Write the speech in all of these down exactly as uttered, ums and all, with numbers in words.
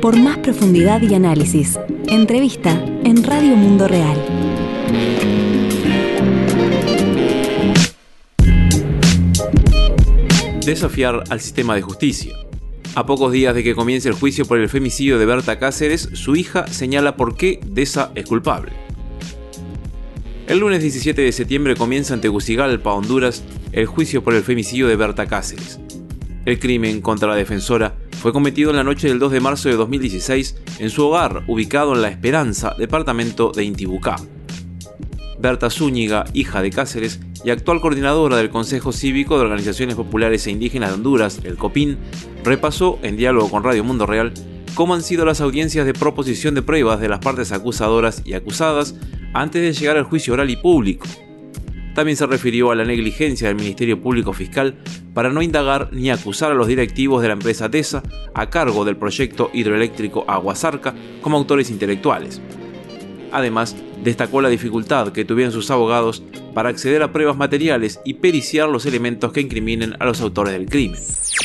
por más profundidad y análisis. Entrevista en Radio Mundo Real. Desafiar al sistema de justicia. A pocos días de que comience el juicio por el femicidio de Berta Cáceres, su hija señala por qué Deza es culpable. El lunes diecisiete de septiembre comienza en Tegucigalpa, Honduras, el juicio por el femicidio de Berta Cáceres. El crimen contra la defensora fue cometido en la noche del dos de marzo de dos mil dieciséis en su hogar, ubicado en La Esperanza, departamento de Intibucá. Berta Zúñiga, hija de Cáceres y actual coordinadora del Consejo Cívico de Organizaciones Populares e Indígenas de Honduras, el COPIN, repasó, en diálogo con Radio Mundo Real, cómo han sido las audiencias de proposición de pruebas de las partes acusadoras y acusadas antes de llegar al juicio oral y público. También se refirió a la negligencia del Ministerio Público Fiscal para no indagar ni acusar a los directivos de la empresa Deza a cargo del proyecto hidroeléctrico Aguasarca como autores intelectuales. Además, destacó la dificultad que tuvieron sus abogados para acceder a pruebas materiales y periciar los elementos que incriminen a los autores del crimen.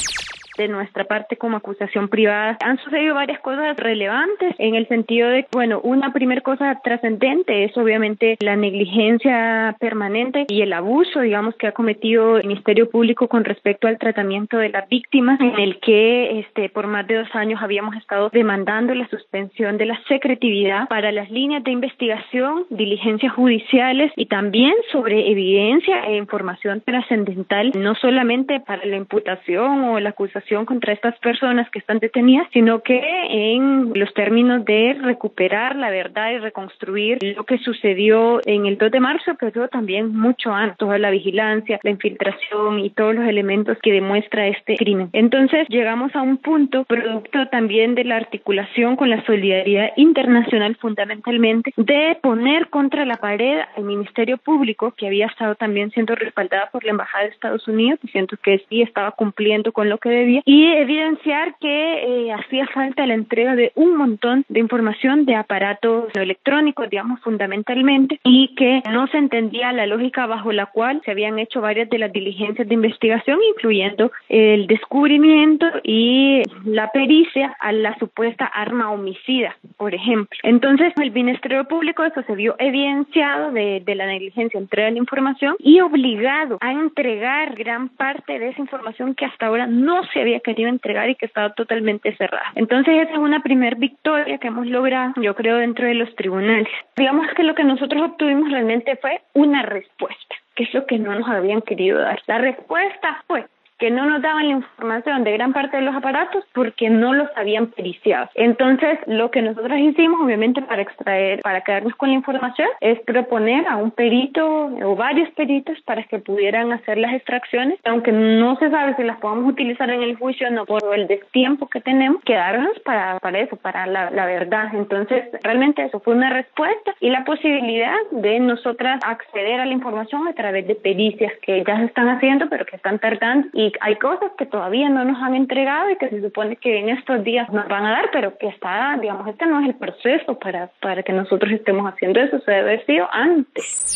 De nuestra parte como acusación privada han sucedido varias cosas relevantes en el sentido de, bueno, una primera cosa trascendente es obviamente la negligencia permanente y el abuso, digamos, que ha cometido el Ministerio Público con respecto al tratamiento de las víctimas, en el que este por más de dos años habíamos estado demandando la suspensión de la secretividad para las líneas de investigación, diligencias judiciales y también sobre evidencia e información trascendental, no solamente para la imputación o la acusación contra estas personas que están detenidas, sino que en los términos de recuperar la verdad y reconstruir lo que sucedió en el dos de marzo, pero también mucho antes, toda la vigilancia, la infiltración y todos los elementos que demuestra este crimen. Entonces llegamos a un punto, producto también de la articulación con la solidaridad internacional fundamentalmente, de poner contra la pared al Ministerio Público, que había estado también siendo respaldada por la Embajada de Estados Unidos, diciendo que sí estaba cumpliendo con lo que debía, y evidenciar que eh, hacía falta la entrega de un montón de información de aparatos electrónicos, digamos, fundamentalmente, y que no se entendía la lógica bajo la cual se habían hecho varias de las diligencias de investigación, incluyendo el descubrimiento y la pericia a la supuesta arma homicida, por ejemplo. Entonces, el Ministerio Público, eso se vio evidenciado de, de la negligencia en entrega de la información y obligado a entregar gran parte de esa información que hasta ahora no se había querido entregar y que estaba totalmente cerrada. Entonces esa es una primer victoria que hemos logrado, yo creo, dentro de los tribunales. Digamos que lo que nosotros obtuvimos realmente fue una respuesta, que es lo que no nos habían querido dar. La respuesta fue que no nos daban la información de gran parte de los aparatos porque no los habían periciado. Entonces, lo que nosotros hicimos, obviamente, para extraer, para quedarnos con la información, es proponer a un perito o varios peritos para que pudieran hacer las extracciones, aunque no se sabe si las podamos utilizar en el juicio, no por el destiempo que tenemos, quedarnos para, para eso, para la, la verdad. Entonces, realmente eso fue una respuesta y la posibilidad de nosotras acceder a la información a través de pericias que ya se están haciendo, pero que están tardando, y hay cosas que todavía no nos han entregado y que se supone que en estos días nos van a dar, pero que está, digamos, este no es el proceso para, para que nosotros estemos haciendo eso, se debe haber sido antes.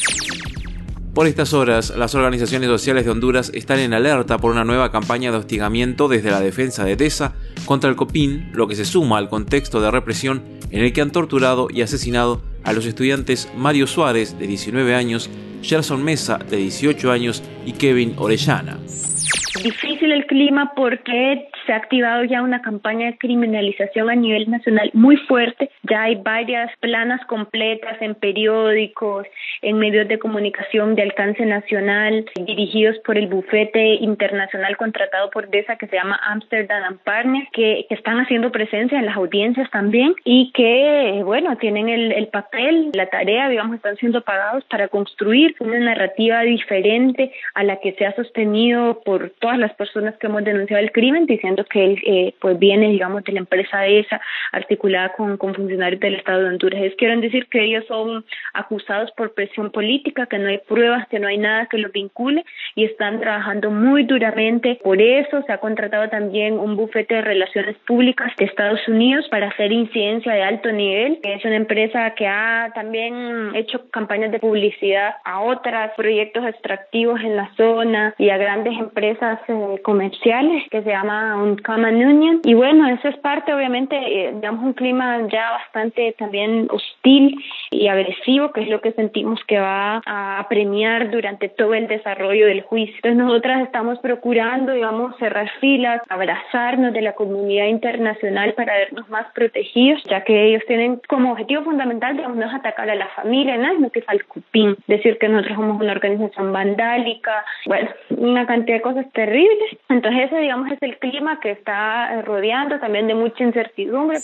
Por estas horas, las organizaciones sociales de Honduras están en alerta por una nueva campaña de hostigamiento desde la defensa de Deza contra el COPIN, lo que se suma al contexto de represión en el que han torturado y asesinado a los estudiantes Mario Suárez, de diecinueve años, Gerson Mesa, de dieciocho años, y Kevin Orellana. Difícil el clima porque se ha activado ya una campaña de criminalización a nivel nacional muy fuerte. Ya hay varias planas completas en periódicos, en medios de comunicación de alcance nacional, dirigidos por el bufete internacional contratado por Deza que se llama Amsterdam and Partners, que, que están haciendo presencia en las audiencias también y que, bueno, tienen el, el papel, la tarea, digamos, están siendo pagados para construir una narrativa diferente a la que se ha sostenido por todas las personas que hemos denunciado el crimen, diciendo que él eh, pues viene, digamos, de la empresa esa, articulada con, con funcionarios del Estado de Honduras. Es quieren decir que ellos son acusados por presión política, que no hay pruebas, que no hay nada que los vincule y están trabajando muy duramente. Por eso se ha contratado también un bufete de relaciones públicas de Estados Unidos para hacer incidencia de alto nivel, que es una empresa que ha también hecho campañas de publicidad a otros proyectos extractivos en la zona y a grandes empresas empresas eh, comerciales que se llama un Common Union. Y bueno, eso es parte, obviamente, eh, digamos, un clima ya bastante también hostil y agresivo, que es lo que sentimos que va a premiar durante todo el desarrollo del juicio. Entonces nosotras estamos procurando, digamos, cerrar filas, abrazarnos de la comunidad internacional para vernos más protegidos, ya que ellos tienen como objetivo fundamental, digamos, no es atacar a la familia, no es notificar al COPINH, decir que nosotros somos una organización vandálica, bueno, una cantidad de cosas terribles. Entonces ese, digamos, es el clima que está rodeando también de mucha incertidumbre.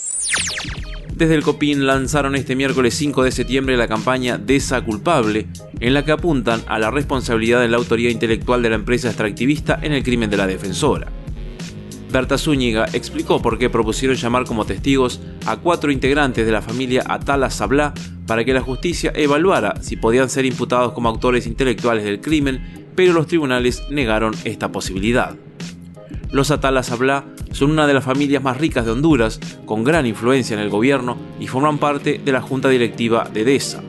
Desde el COPINH lanzaron este miércoles cinco de septiembre la campaña DESA Culpable, en la que apuntan a la responsabilidad de la autoría intelectual de la empresa extractivista en el crimen de la defensora. Berta Zúñiga explicó por qué propusieron llamar como testigos a cuatro integrantes de la familia Atala Sablá para que la justicia evaluara si podían ser imputados como autores intelectuales del crimen, pero los tribunales negaron esta posibilidad. Los Atala Sablá son una de las familias más ricas de Honduras, con gran influencia en el gobierno y forman parte de la junta directiva de DESA.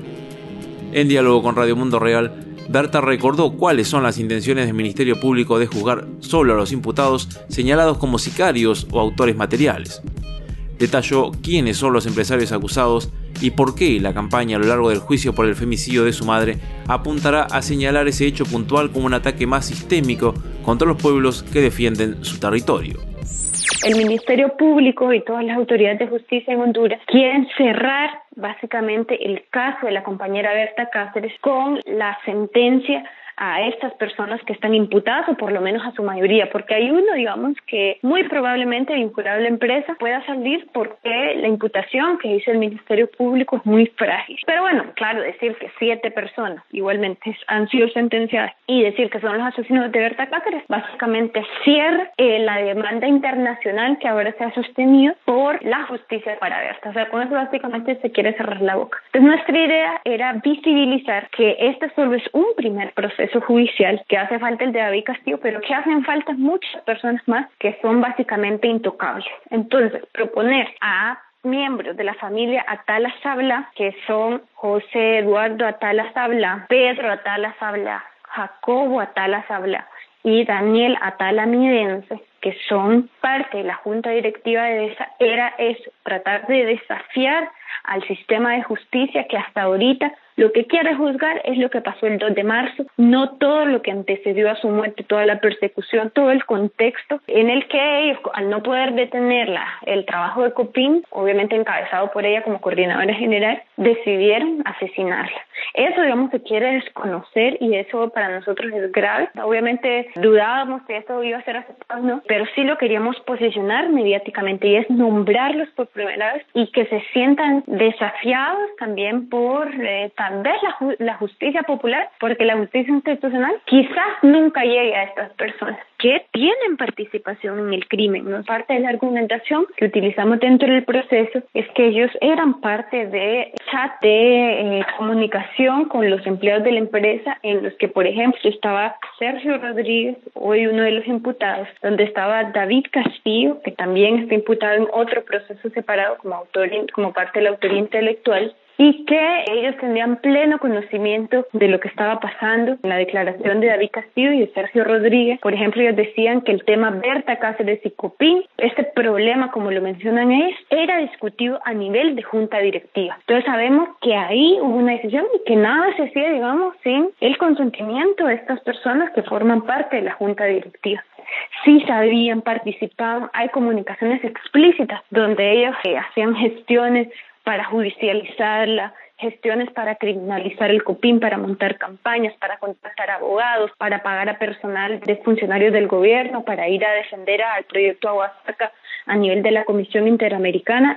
En diálogo con Radio Mundo Real, Berta recordó cuáles son las intenciones del Ministerio Público de juzgar solo a los imputados señalados como sicarios o autores materiales. Detalló quiénes son los empresarios acusados y por qué la campaña a lo largo del juicio por el femicidio de su madre apuntará a señalar ese hecho puntual como un ataque más sistémico contra los pueblos que defienden su territorio. El Ministerio Público y todas las autoridades de justicia en Honduras quieren cerrar básicamente el caso de la compañera Berta Cáceres con la sentencia a estas personas que están imputadas, o por lo menos a su mayoría, porque hay uno, digamos, que muy probablemente vinculado a la empresa pueda salir porque la imputación que dice el Ministerio Público es muy frágil. Pero bueno, claro, decir que siete personas igualmente han sido sentenciadas y decir que son los asesinos de Berta Cáceres, básicamente cierra eh, la demanda internacional que ahora se ha sostenido por la justicia para Berta. O sea, con eso básicamente se quiere cerrar la boca. Entonces nuestra idea era visibilizar que este solo es un primer proceso judicial, que hace falta el de David Castillo, pero que hacen falta muchas personas más que son básicamente intocables. Entonces, proponer a miembros de la familia Atala Sablá, que son José Eduardo Atala Sablá, Pedro Atala Sablá, Jacobo Atala Sablá y Daniel Atala Midense, que son parte de la junta directiva de DESA, era eso, tratar de desafiar al sistema de justicia que hasta ahorita lo que quiere juzgar es lo que pasó el dos de marzo, no todo lo que antecedió a su muerte, toda la persecución, todo el contexto en el que ellos, al no poder detenerla, el trabajo de COPINH, obviamente encabezado por ella como coordinadora general, decidieron asesinarla. Eso, digamos, se quiere desconocer y eso para nosotros es grave. Obviamente dudábamos que esto iba a ser aceptado, ¿no? Pero sí lo queríamos posicionar mediáticamente y es nombrarlos por primera vez y que se sientan desafiados también por eh, tal vez la, ju- la justicia popular, porque la justicia institucional quizás nunca llegue a estas personas que tienen participación en el crimen, ¿no? Parte de la argumentación que utilizamos dentro del proceso es que ellos eran parte de chat de eh, comunicación con los empleados de la empresa en los que, por ejemplo, estaba Sergio Rodríguez, hoy uno de los imputados, donde estaba David Castillo, que también está imputado en otro proceso separado como autor, como parte de la autoría intelectual, y que ellos tenían pleno conocimiento de lo que estaba pasando en la declaración de David Castillo y de Sergio Rodríguez. Por ejemplo, ellos decían que el tema Berta Cáceres y COPINH, este problema, como lo mencionan ellos, era discutido a nivel de junta directiva. Entonces sabemos que ahí hubo una decisión y que nada se hacía, digamos, sin el consentimiento de estas personas que forman parte de la junta directiva. Sí sabían, participaban, hay comunicaciones explícitas donde ellos eh, hacían gestiones para judicializarla, gestiones para criminalizar el COPINH, para montar campañas, para contactar abogados, para pagar a personal de funcionarios del gobierno, para ir a defender al proyecto Aguasaca a nivel de la Comisión Interamericana.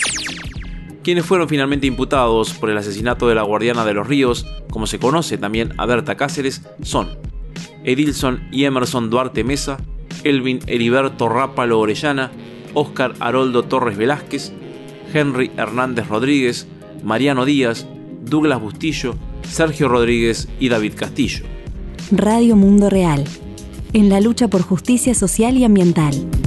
Quienes fueron finalmente imputados por el asesinato de la guardiana de los ríos, como se conoce también a Berta Cáceres, son Edilson y Emerson Duarte Mesa, Elvin Heriberto Rápalo Orellana, Óscar Haroldo Torres Velázquez, Henry Hernández Rodríguez, Mariano Díaz, Douglas Bustillo, Sergio Rodríguez y David Castillo. Radio Mundo Real, en la lucha por justicia social y ambiental.